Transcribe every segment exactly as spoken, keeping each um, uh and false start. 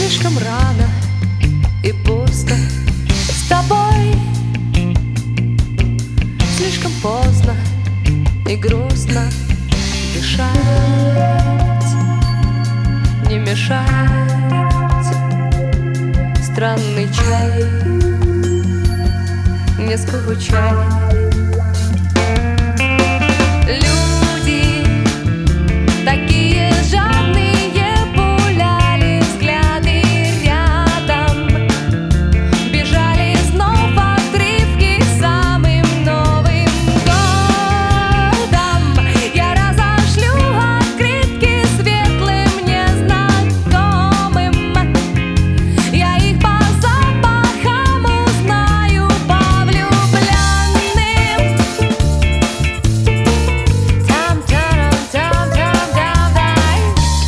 Слишком рано и пусто с тобой, слишком поздно и грустно дышать, не мешать. Странный чай, не скучай. Люди такие жадные, пуляли взгляды рядом, бежали снова в отрывки самым новым годом. Я разошлю открытки светлым незнакомым, я их по запахам узнаю, по влюбленным. Там-тарам-там-там-там-дай,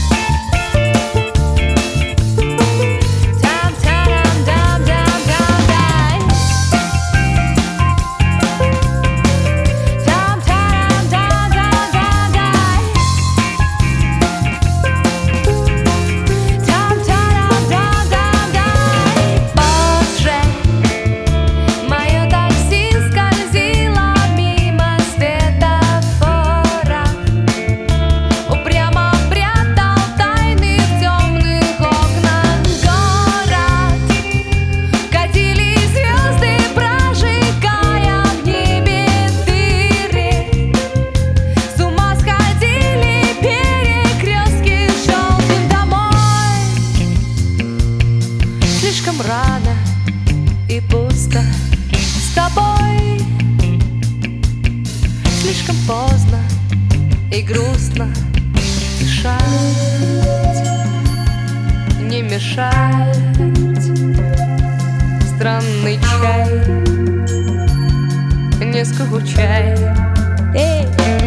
там-тарам-там-там-там-дай, там-тарам-там-там-там-дай. Позже мое такси скользило мимо светофора, упрямо прятал тайны в темных окнах город. Катились звезды, прожигая в небе дыры, с ума сходили перекрестки, желтым домой. Слишком рано и пусто с тобой, слишком поздно и грустно дышать, не мешать. Странный чай, не скучай. Эй!